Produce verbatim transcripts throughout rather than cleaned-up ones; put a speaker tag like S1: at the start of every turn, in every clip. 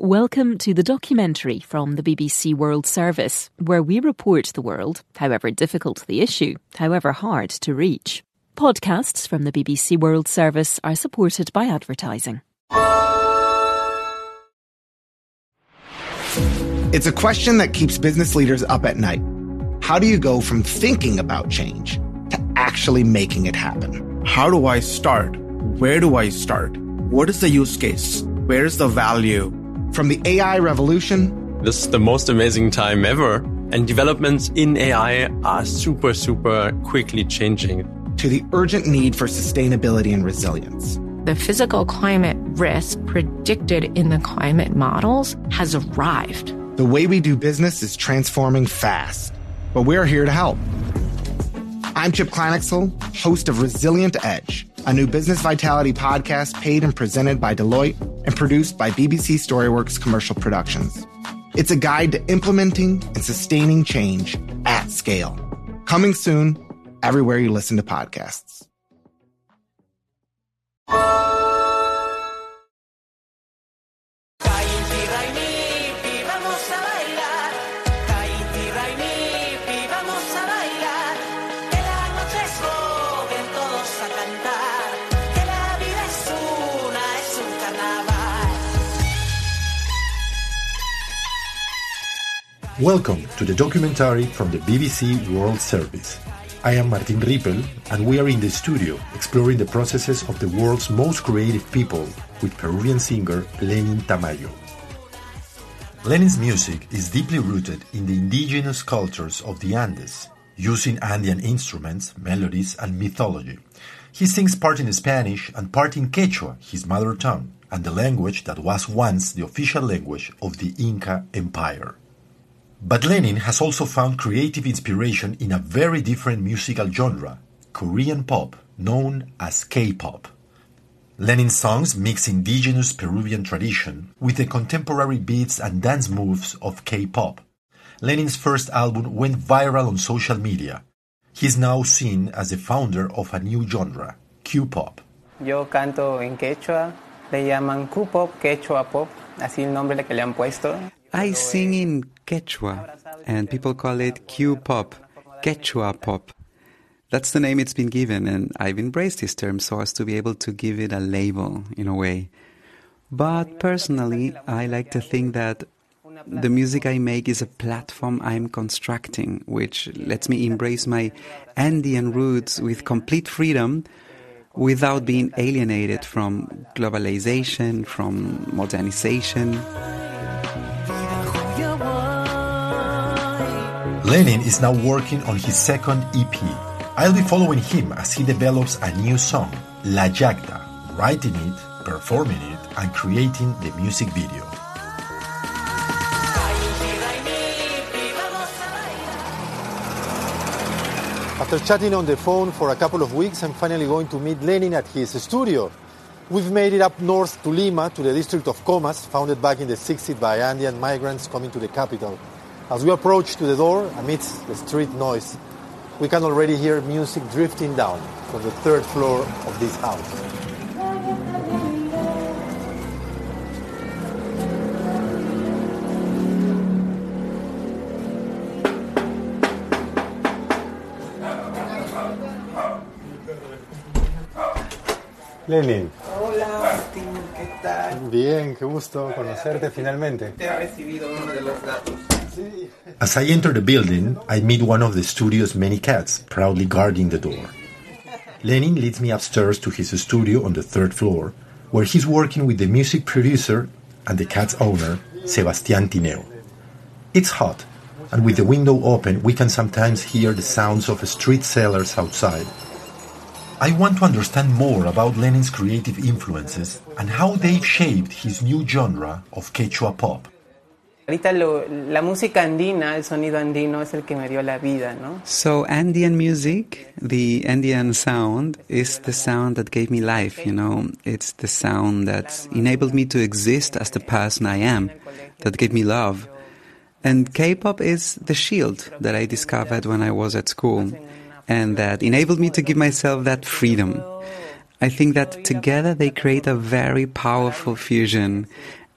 S1: Welcome to the documentary from the B B C World Service, where we report the world, however difficult the issue, however hard to reach. Podcasts from the B B C World Service are supported by advertising.
S2: It's a question that keeps business leaders up at night. How do you go from thinking about change to actually making it happen?
S3: How do I start? Where do I start? What is the use case? Where is the value?
S2: From the A I revolution...
S4: This is the most amazing time ever, and developments in A I are super, super quickly changing.
S2: ...to the urgent need for sustainability and resilience.
S5: The physical climate risk predicted in the climate models has arrived.
S2: The way we do business is transforming fast, but we're here to help. I'm Chip Kleinexel, host of Resilient Edge, a new business vitality podcast paid and presented by Deloitte and produced by B B C StoryWorks Commercial Productions. It's a guide to implementing and sustaining change at scale. Coming soon, everywhere you listen to podcasts.
S6: Welcome to the documentary from the B B C World Service. I am Martin Rippel, and we are in the studio exploring the processes of the world's most creative people with Peruvian singer Lenin Tamayo. Lenin's music is deeply rooted in the indigenous cultures of the Andes, using Andean instruments, melodies, and mythology. He sings part in Spanish and part in Quechua, his mother tongue, and the language that was once the official language of the Inca Empire. But Lenin has also found creative inspiration in a very different musical genre, Korean pop, known as K-pop. Lenin's songs mix indigenous Peruvian tradition with the contemporary beats and dance moves of K-pop. Lenin's first album went viral on social media. He's now seen as the founder of a new genre, Q-pop.
S7: Yo canto en Quechua, le llaman Q-pop, Quechua pop, así el nombre que le han puesto.
S8: I sing in Quechua, and people call it Q-pop, Quechua pop. That's the name it's been given, and I've embraced this term so as to be able to give it a label, in a way. But personally, I like to think that the music I make is a platform I'm constructing, which lets me embrace my Andean roots with complete freedom without being alienated from globalization, from modernization.
S6: Lenin is now working on his second E P. I'll be following him as he develops a new song, La Yagda, writing it, performing it, and creating the music video.
S9: After chatting on the phone for a couple of weeks, I'm finally going to meet Lenin at his studio. We've made it up north to Lima, to the district of Comas, founded back in the sixties by Andean migrants coming to the capital. As we approach to the door, amidst the street noise, we can already hear music drifting down from the third floor of this house. Lenin.
S7: Hola, Martín, ¿qué tal?
S9: Bien, qué gusto conocerte finalmente.
S7: Te ha recibido uno de los datos.
S6: As I enter the building, I meet one of the studio's many cats, proudly guarding the door. Lenin leads me upstairs to his studio on the third floor, where he's working with the music producer and the cat's owner, Sebastián Tineo. It's hot, and with the window open, we can sometimes hear the sounds of street sellers outside. I want to understand more about Lenin's creative influences and how they've shaped his new genre of Quechua pop.
S7: Ahorita lo, la música andina, el sonido andino es el que me dio la vida, ¿no?
S8: So Andean music, the Andean sound, is the sound that gave me life, you know. It's the sound that enabled me to exist as the person I am, that gave me love. And K-pop is the shield that I discovered when I was at school, and that enabled me to give myself that freedom. I think that together they create a very powerful fusion.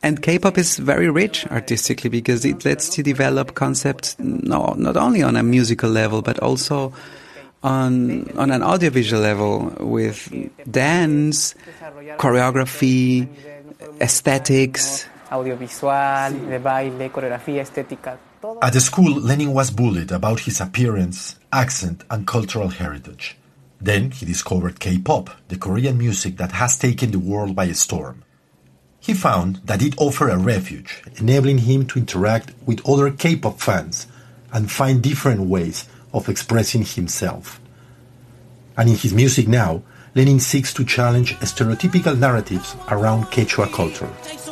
S8: And K-pop is very rich artistically because it lets you develop concepts no, not only on a musical level, but also on on an audiovisual level with dance, choreography, aesthetics.
S7: Audiovisual, de baile, coreografía, estética.
S6: At the school, Lenin was bullied about his appearance, accent, and cultural heritage. Then he discovered K-pop, the Korean music that has taken the world by storm. He found that it offered a refuge, enabling him to interact with other K-pop fans and find different ways of expressing himself. And in his music now, Lenin seeks to challenge stereotypical narratives around Quechua culture.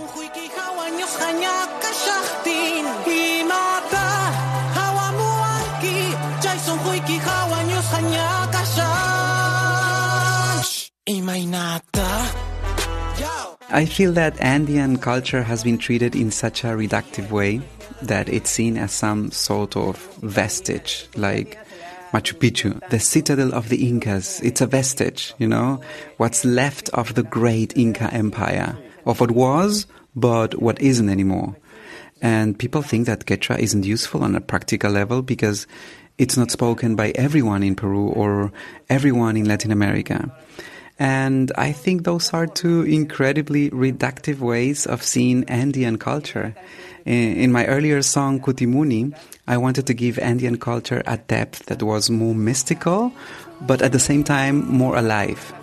S8: I feel that Andean culture has been treated in such a reductive way that it's seen as some sort of vestige, like Machu Picchu, the citadel of the Incas. It's a vestige, you know, what's left of the great Inca Empire, of what was, but what isn't anymore. And people think that Quechua isn't useful on a practical level because it's not spoken by everyone in Peru or everyone in Latin America. And I think those are two incredibly reductive ways of seeing Andean culture. In my earlier song, Cutimuni, I wanted to give Andean culture a depth that was more mystical, but at the same time more alive.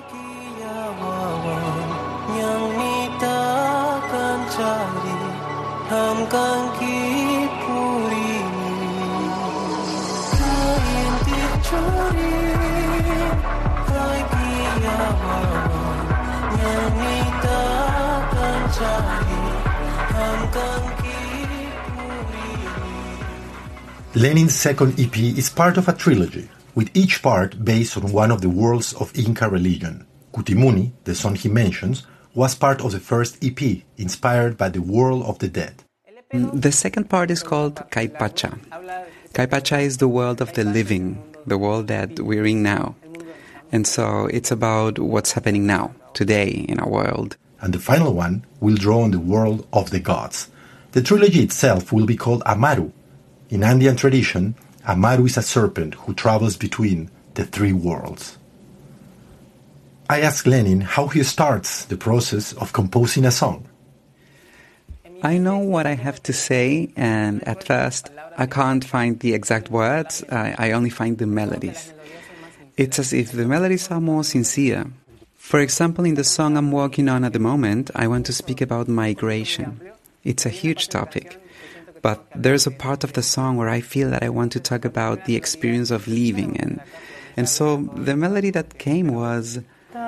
S6: Lenin's second E P is part of a trilogy, with each part based on one of the worlds of Inca religion. Cutimuni, the song he mentions, was part of the first E P, inspired by the world of the dead.
S8: The second part is called Caipacha. Caipacha is the world of the living, the world that we're in now. And so it's about what's happening now, today, in our world.
S6: And the final one will draw on the world of the gods. The trilogy itself will be called Amaru. In Andean tradition, Amaru is a serpent who travels between the three worlds. I asked Lenin how he starts the process of composing a song.
S8: I know what I have to say, and at first I can't find the exact words, I, I only find the melodies. It's as if the melodies are more sincere. For example, in the song I'm working on at the moment, I want to speak about migration. It's a huge topic. But there's a part of the song where I feel that I want to talk about the experience of leaving. And, and so the melody that came was...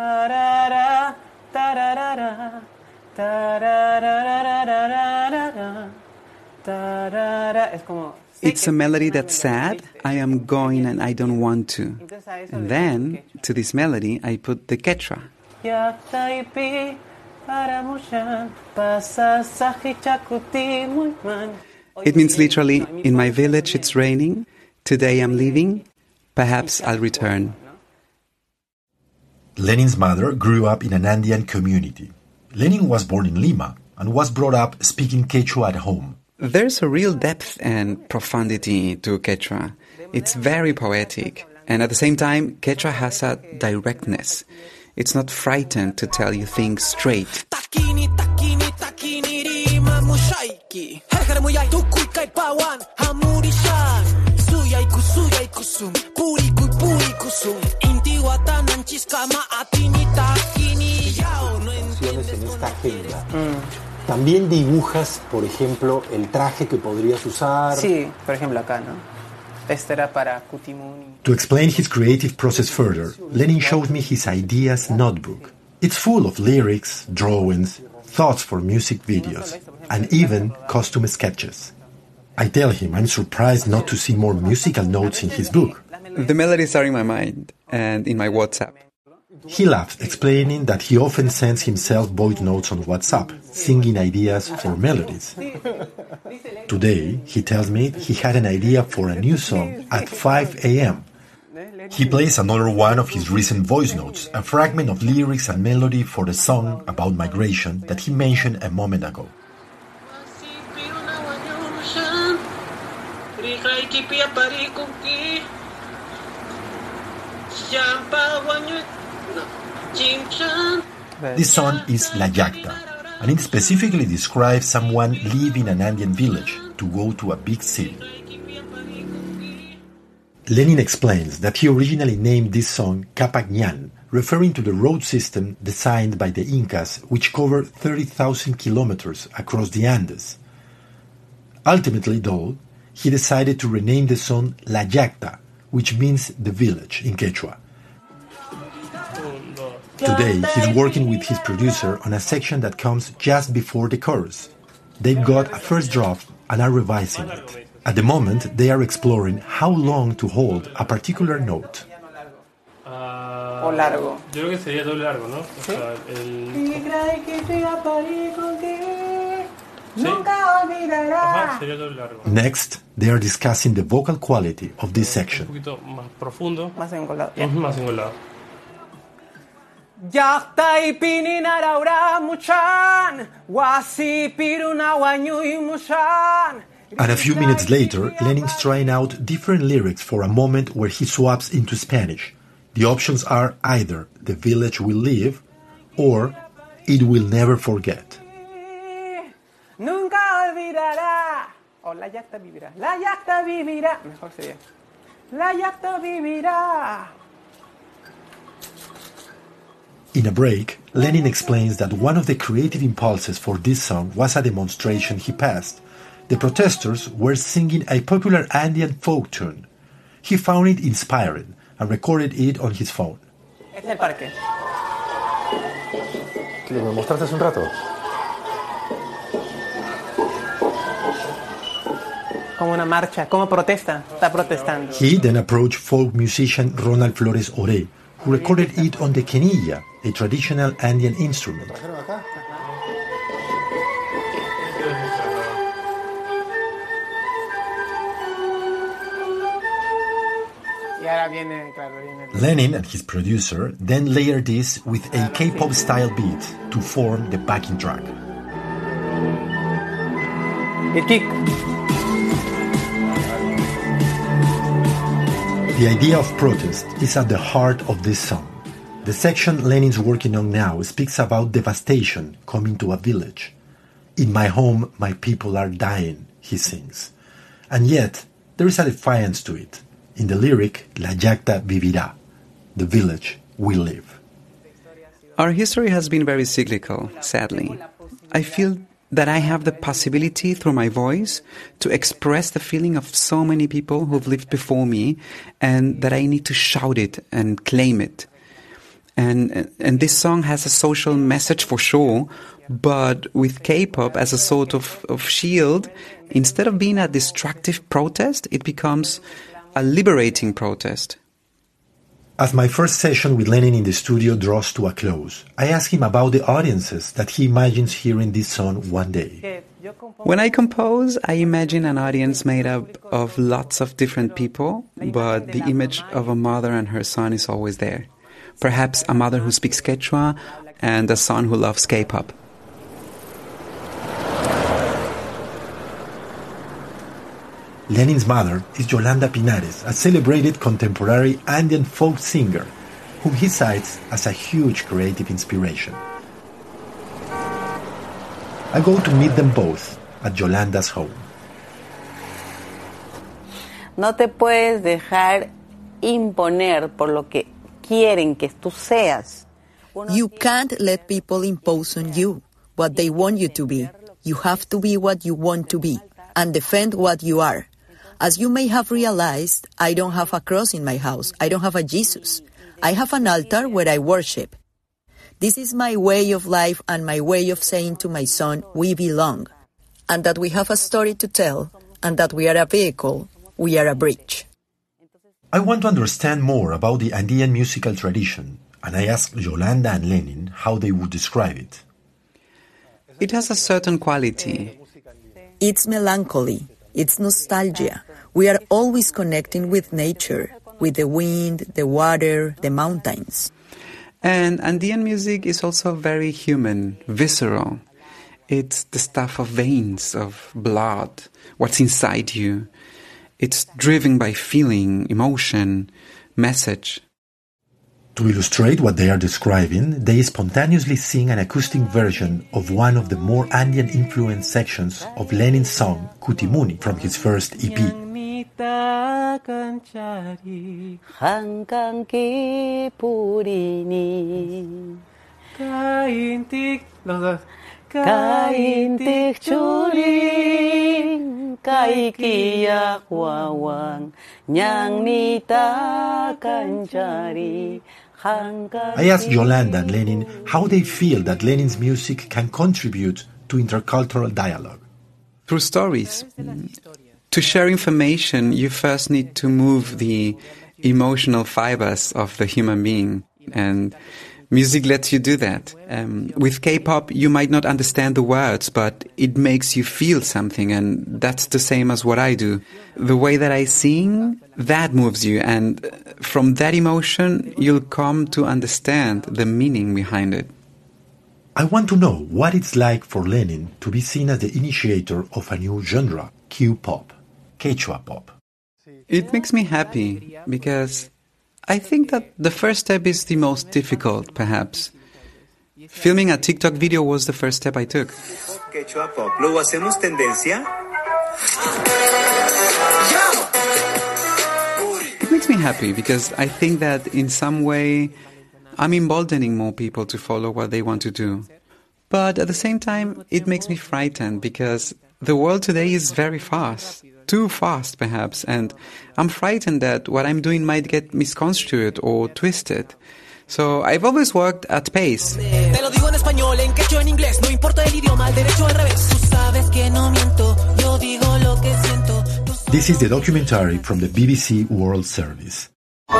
S8: It's a melody that's sad, I am going and I don't want to. And then, to this melody, I put the Quechua. It means literally, in my village it's raining, today I'm leaving, perhaps I'll return.
S6: Lenin's mother grew up in an Andean community. Lenin was born in Lima and was brought up speaking Quechua at home.
S8: There's a real depth and profundity to Quechua. It's very poetic, and at the same time, Quechua has a directness. It's not frightened to tell you things straight.
S9: En esta agenda. Mm. También dibujas, por ejemplo, el traje que podrías usar.
S7: Sí, por ejemplo acá, ¿no? Este era para Cutimuni.
S6: To explain his creative process further, Lenin showed me his ideas notebook. It's full of lyrics, drawings, thoughts for music videos, and even costume sketches. I tell him I'm surprised not to see more musical notes in his book.
S8: The melodies are in my mind and in my WhatsApp.
S6: He laughs, explaining that he often sends himself voice notes on WhatsApp, singing ideas for melodies. Today, he tells me he had an idea for a new song at five a.m. He plays another one of his recent voice notes, a fragment of lyrics and melody for the song about migration that he mentioned a moment ago. This song is La Yacta, and it specifically describes someone leaving an Andean village to go to a big city. Lenin explains that he originally named this song Capagnan, referring to the road system designed by the Incas, which covered thirty thousand kilometers across the Andes. Ultimately, though, he decided to rename the song La Yacta, which means the village in Quechua. Today, he's working with his producer on a section that comes just before the chorus. They've got a first draft and are revising it. At the moment, they are exploring how long to hold a particular note.
S7: O largo.
S10: Yo creo que sería doble largo, ¿no? O sea, el... Ajá, sería doble largo.
S6: Next, they are discussing the vocal quality of this section.
S10: Un poquito más profundo.
S7: Más engolado.
S10: Yeah. Más engolado.
S7: Yacta y pininaraura muchan, wasi piruna wanyui mushan.
S6: And a few minutes later, Lenin's trying out different lyrics for a moment where he swaps into Spanish. The options are either The Village Will Live or It Will Never Forget.
S7: Nunca olvidará. O la yacta vivirá. La yacta vivirá. Mejor sería. La yacta vivirá.
S6: In a break, Lenin explains that one of the creative impulses for this song was a demonstration he passed. The protesters were singing a popular Andean folk tune. He found it inspiring and recorded it on his phone.
S7: Este es el parque.
S9: ¿Que me mostraste hace un rato?
S7: Como una marcha, como protesta. Está protestando.
S6: He then approached folk musician Ronald Flores Oré, who recorded it on the quenilla, a traditional Andean instrument. Lenin and his producer then layered this with a K-pop style beat to form the backing track.
S7: El kick.
S6: The idea of protest is at the heart of this song. The section Lenin's working on now speaks about devastation coming to a village. In my home, my people are dying, he sings. And yet, there is a defiance to it. In the lyric, La Yacta vivirá, the village will live.
S8: Our history has been very cyclical, sadly. I feel that I have the possibility through my voice to express the feeling of so many people who've lived before me, and that I need to shout it and claim it. And, and this song has a social message for sure, but with K-pop as a sort of, of shield, instead of being a destructive protest, it becomes a liberating protest.
S6: As my first session with Lenin in the studio draws to a close, I ask him about the audiences that he imagines hearing this song one day.
S8: When I compose, I imagine an audience made up of lots of different people, but the image of a mother and her son is always there. Perhaps a mother who speaks Quechua and a son who loves K-pop.
S6: Lenin's mother is Yolanda Pinares, a celebrated contemporary Andean folk singer, whom he cites as a huge creative inspiration. I go to meet them both at Yolanda's home.
S11: No te puedes dejar imponer por lo que quieren que tú seas.
S12: You can't let people impose on you what they want you to be. You have to be what you want to be and defend what you are. As you may have realized, I don't have a cross in my house. I don't have a Jesus. I have an altar where I worship. This is my way of life and my way of saying to my son, we belong. And that we have a story to tell, and that we are a vehicle, we are a bridge.
S6: I want to understand more about the Andean musical tradition, and I asked Yolanda and Lenin how they would describe it.
S8: It has a certain quality.
S12: It's melancholy. It's nostalgia. We are always connecting with nature, with the wind, the water, the mountains.
S8: And Andean music is also very human, visceral. It's the stuff of veins, of blood, what's inside you. It's driven by feeling, emotion, message.
S6: To illustrate what they are describing, they spontaneously sing an acoustic version of one of the more Andean-influenced sections of Lenin's song Kutimuni from his first E P.
S11: Kaintik churing kaikiyak wawang nyang nita kanchari.
S6: I asked Yolanda and Lenin how they feel that Lenin's music can contribute to intercultural dialogue.
S8: Through stories. To share information, you first need to move the emotional fibers of the human being, and music lets you do that. Um, with K-pop, you might not understand the words, but it makes you feel something, and that's the same as what I do. The way that I sing, that moves you, and from that emotion, you'll come to understand the meaning behind it.
S6: I want to know what it's like for Lenin to be seen as the initiator of a new genre, Q-pop, Quechua pop.
S8: It makes me happy, because I think that the first step is the most difficult, perhaps. Filming a TikTok video was the first step I took.
S13: Quechua pop. Luego hacemos tendencia.
S8: It makes me happy because I think that in some way I'm emboldening more people to follow what they want to do. But at the same time, it makes me frightened because the world today is very fast. Too fast, perhaps, and I'm frightened that what I'm doing might get misconstrued or twisted. So I've always worked at pace.
S6: This is the documentary from the B B C World Service.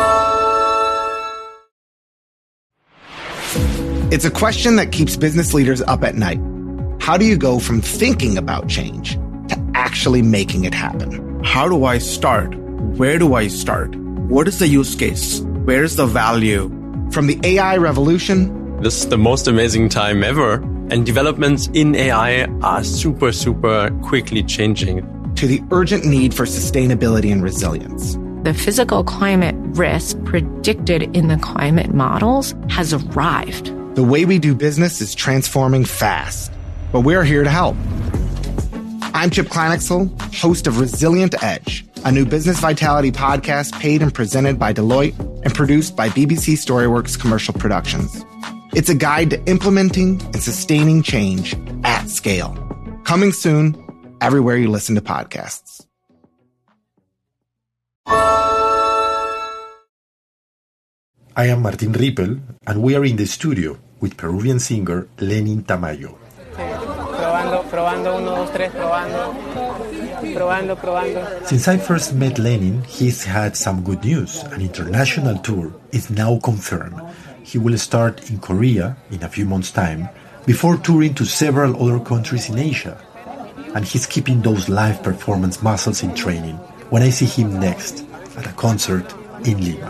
S2: It's a question that keeps business leaders up at night. How do you go from thinking about change to actually making it happen?
S3: How do I start? Where do I start? What is the use case? Where is the value?
S2: From the A I revolution,
S4: this is the most amazing time ever, and developments in A I are super, super quickly changing,
S2: to the urgent need for sustainability and resilience.
S5: The physical climate risk predicted in the climate models has arrived.
S2: The way we do business is transforming fast, but we're here to help. I'm Chip Kleinexel, host of Resilient Edge, a new business vitality podcast paid and presented by Deloitte and produced by B B C StoryWorks Commercial Productions. It's a guide to implementing and sustaining change at scale. Coming soon, everywhere you listen to podcasts.
S6: I am Martin Rippel, and we are in the studio with Peruvian singer Lenin Tamayo.
S7: Probando, probando, uno, dos, tres, probando. Probando, probando.
S6: Since I first met Lenin, he's had some good news. An international tour is now confirmed. He will start in Korea in a few months' time, before touring to several other countries in Asia. And he's keeping those live performance muscles in training when I see him next at a concert in Lima.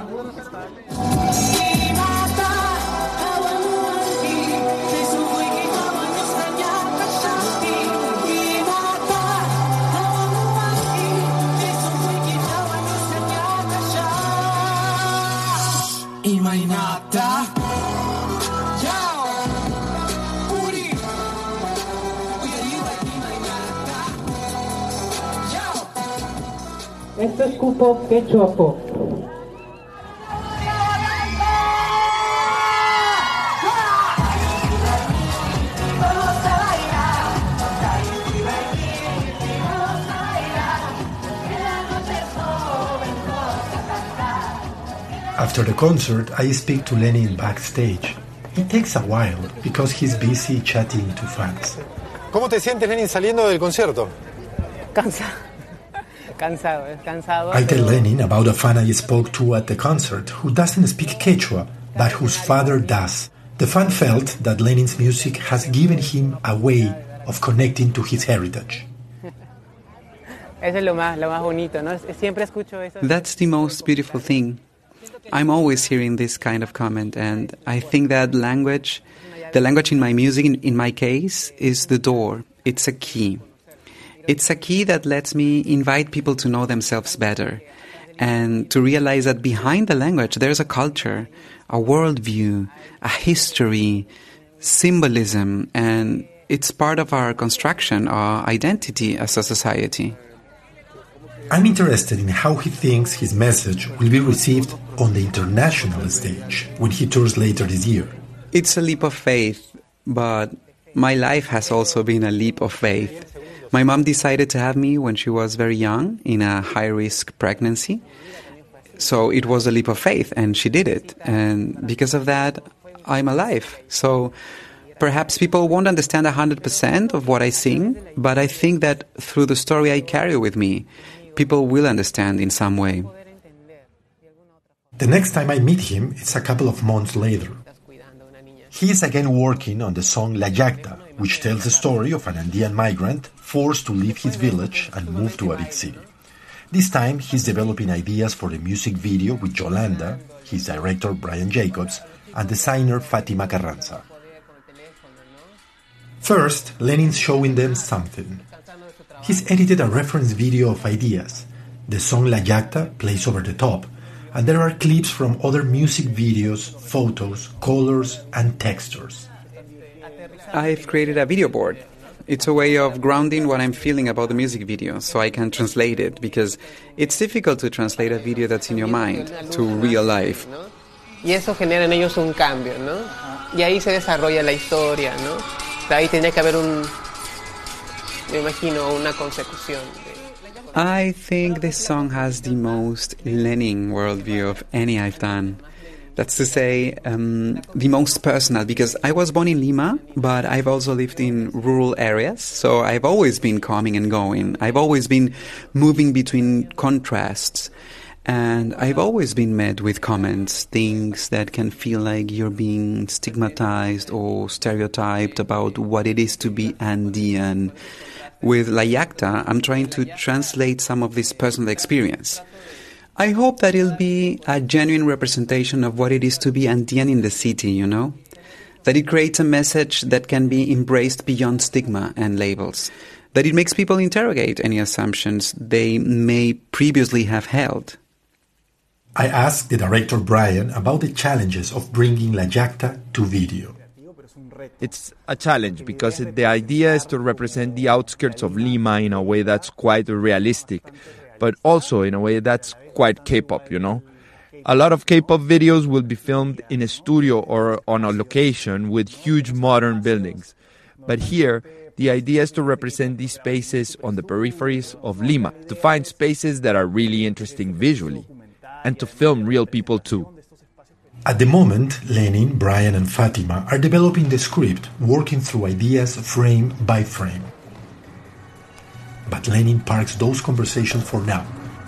S14: Esto es Q-pop, Quechua pop.
S6: After the concert, I speak to Lenin backstage. It takes a while because he's busy chatting to fans.
S9: ¿Cómo te sientes, Lenin, saliendo del concierto?
S7: Cansado. Cansado, es cansado.
S6: I tell Lenin about a fan I spoke to at the concert who doesn't speak Quechua, but whose father does. The fan felt that Lenin's music has given him a way of connecting to his heritage.
S7: Eso es lo más, lo más bonito, ¿no? Siempre escucho eso.
S8: That's the most beautiful thing. I'm always hearing this kind of comment, and I think that language, the language in my music, in, in my case, is the door. It's a key. It's a key that lets me invite people to know themselves better and to realize that behind the language there's a culture, a worldview, a history, symbolism, and it's part of our construction, our identity as a society.
S6: I'm interested in how he thinks his message will be received on the international stage when he tours later this year.
S8: It's a leap of faith, but my life has also been a leap of faith. My mom decided to have me when she was very young in a high-risk pregnancy. So it was a leap of faith, and she did it. And because of that, I'm alive. So perhaps people won't understand one hundred percent of what I sing, but I think that through the story I carry with me, people will understand in some way.
S6: The next time I meet him, it's a couple of months later. He is again working on the song La Yacta, which tells the story of an Andean migrant forced to leave his village and move to a big city. This time, he's developing ideas for the music video with Yolanda, his director Brian Jacobs, and designer Fatima Carranza. First, Lenin's showing them something. He's edited a reference video of ideas. The song La Yacta plays over the top, and there are clips from other music videos, photos, colors, and textures.
S8: I've created a video board. It's a way of grounding what I'm feeling about the music video so I can translate it, because it's difficult to translate a video that's in your mind to real life.
S7: Y eso genera en ellos un cambio, ¿no? Y ahí se desarrolla la historia, ¿no? Ahí tiene que haber un, me imagino, una consecución.
S8: I think this song has the most Lenin worldview of any I've done. That's to say, um, the most personal, because I was born in Lima, but I've also lived in rural areas, so I've always been coming and going. I've always been moving between contrasts, and I've always been met with comments, things that can feel like you're being stigmatized or stereotyped about what it is to be Andean. With La Yacta, I'm trying to translate some of this personal experience. I hope that it'll be a genuine representation of what it is to be Andean in the city, you know? That it creates a message that can be embraced beyond stigma and labels. That it makes people interrogate any assumptions they may previously have held.
S6: I asked the director Brian about the challenges of bringing La Yacta to video.
S15: It's a challenge because the idea is to represent the outskirts of Lima in a way that's quite realistic, but also in a way that's quite K-pop, you know? A lot of K-pop videos will be filmed in a studio or on a location with huge modern buildings. But here, the idea is to represent these spaces on the peripheries of Lima, to find spaces that are really interesting visually, and to film real people too.
S6: At the moment, Lenin, Brian and Fatima are developing the script, working through ideas frame by frame. But Lenin parks those conversations for now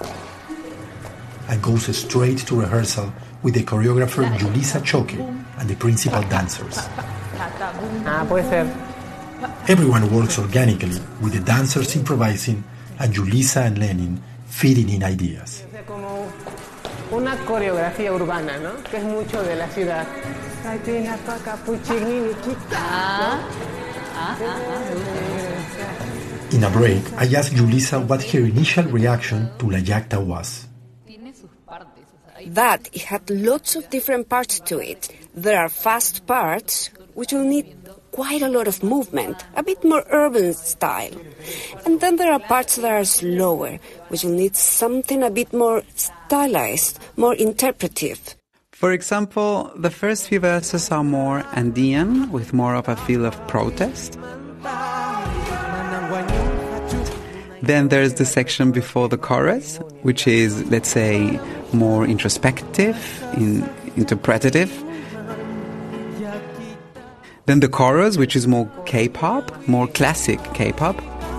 S6: and goes straight to rehearsal with the choreographer Julissa Choque and the principal dancers.
S7: Ah, puede ser.
S6: Everyone works organically, with the dancers improvising and Julissa and Lenin feeding in ideas.
S7: Una coreografía urbana, ¿no? Que es mucho de la ciudad.
S6: In a break, I asked Julissa what her initial reaction to La Yacta was.
S16: That it had lots of different parts to it. There are fast parts, which will need quite a lot of movement, a bit more urban style. And then there are parts that are slower, which will need something a bit more stylized, more interpretive.
S8: For example, the first few verses are more Andean, with more of a feel of protest. Then there's the section before the chorus, which is, let's say, more introspective, in, interpretative. Then the chorus, which is more K-pop, more classic K-pop.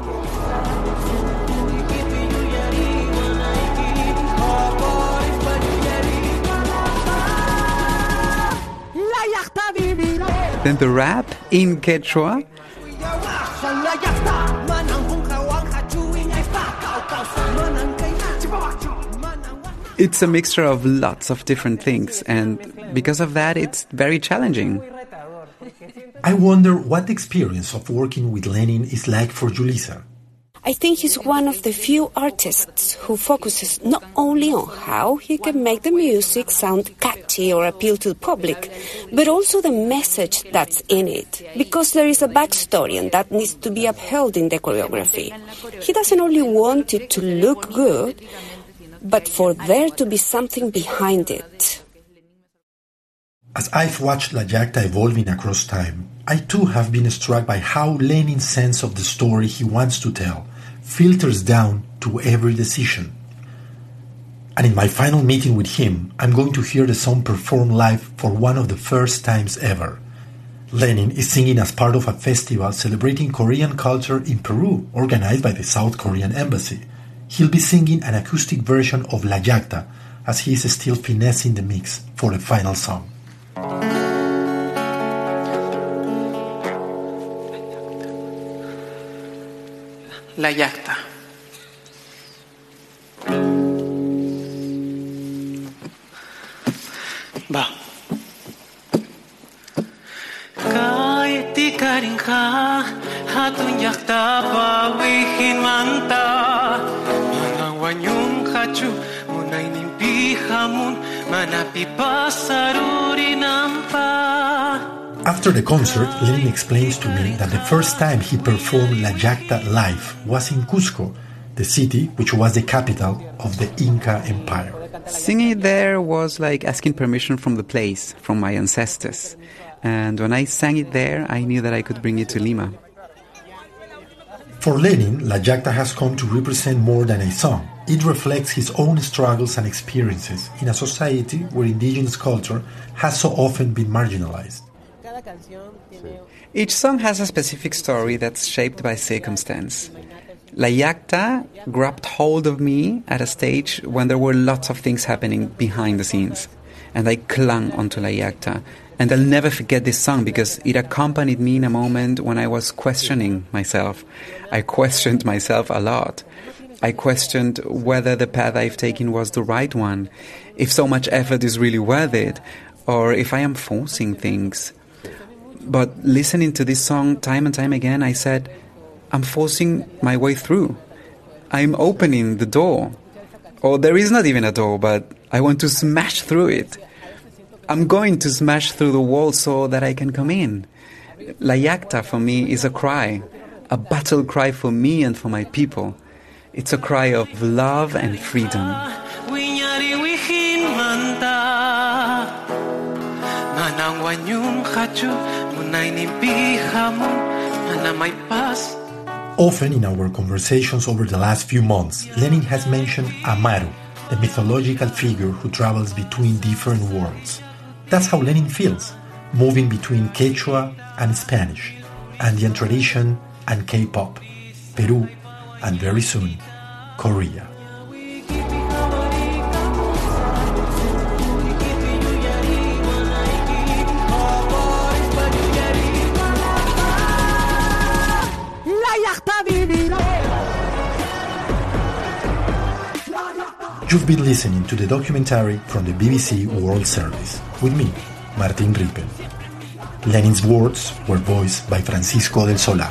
S8: Then the rap in Quechua. It's a mixture of lots of different things, and because of that, it's very challenging.
S6: I wonder what the experience of working with Lenin is like for Julissa.
S16: I think he's one of the few artists who focuses not only on how he can make the music sound catchy or appeal to the public, but also the message that's in it, because there is a backstory and that needs to be upheld in the choreography. He doesn't only want it to look good, but for there to be something behind it.
S6: As I've watched La Yacta evolving across time, I too have been struck by how Lenin's sense of the story he wants to tell filters down to every decision. And in my final meeting with him, I'm going to hear the song performed live for one of the first times ever. Lenin is singing as part of a festival celebrating Korean culture in Peru, organized by the South Korean Embassy. He'll be singing an acoustic version of La Yacta, as he is still finessing the mix for the final song.
S7: La Yacta. Va. Kahit di ka rin ka, hatong yakta pawihin manta. Manawan yung kachu, munay nimpihamun, manapi pasaruri nampa.
S6: After the concert, Lenin explains to me that the first time he performed La Yacta live was in Cusco, the city which was the capital of the Inca Empire.
S8: Singing it there was like asking permission from the place, from my ancestors. And when I sang it there, I knew that I could bring it to Lima.
S6: For Lenin, La Yacta has come to represent more than a song. It reflects his own struggles and experiences in a society where indigenous culture has so often been marginalized.
S8: Each song has a specific story that's shaped by circumstance. La Yacta grabbed hold of me at a stage when there were lots of things happening behind the scenes. And I clung onto La Yacta. And I'll never forget this song because it accompanied me in a moment when I was questioning myself. I questioned myself a lot. I questioned whether the path I've taken was the right one, if so much effort is really worth it, or if I am forcing things. But listening to this song time and time again, I said, I'm forcing my way through. I'm opening the door. Or there is not even a door, but I want to smash through it. I'm going to smash through the wall so that I can come in. La Yacta for me is a cry, a battle cry for me and for my people. It's a cry of love and freedom.
S6: Often in our conversations over the last few months, Lenin has mentioned Amaru, the mythological figure who travels between different worlds. That's how Lenin feels, moving between Quechua and Spanish, Andean tradition and K-pop, Peru, and very soon, Korea. You've been listening to the documentary from the B B C World Service with me, Martin Rippel. Lenin's words were voiced by Francisco del Solar.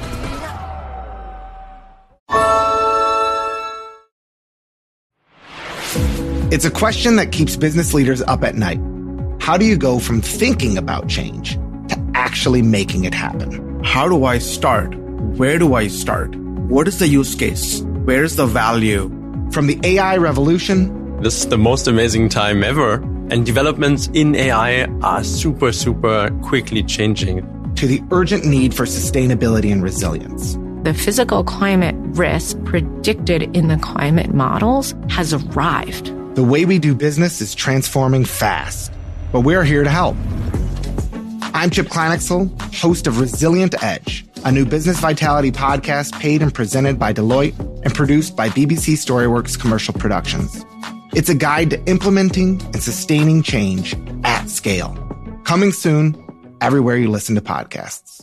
S2: It's a question that keeps business leaders up at night. How do you go from thinking about change to actually making it happen?
S3: How do I start? Where do I start? What is the use case? Where is the value?
S2: From the A I revolution,
S4: this is the most amazing time ever, and developments in A I are super, super quickly changing,
S2: to the urgent need for sustainability and resilience.
S5: The physical climate risk predicted in the climate models has arrived.
S2: The way we do business is transforming fast, but we're here to help. I'm Chip Kleinexel, host of Resilient Edge, a new business vitality podcast paid and presented by Deloitte and produced by B B C StoryWorks Commercial Productions. It's a guide to implementing and sustaining change at scale. Coming soon, everywhere you listen to podcasts.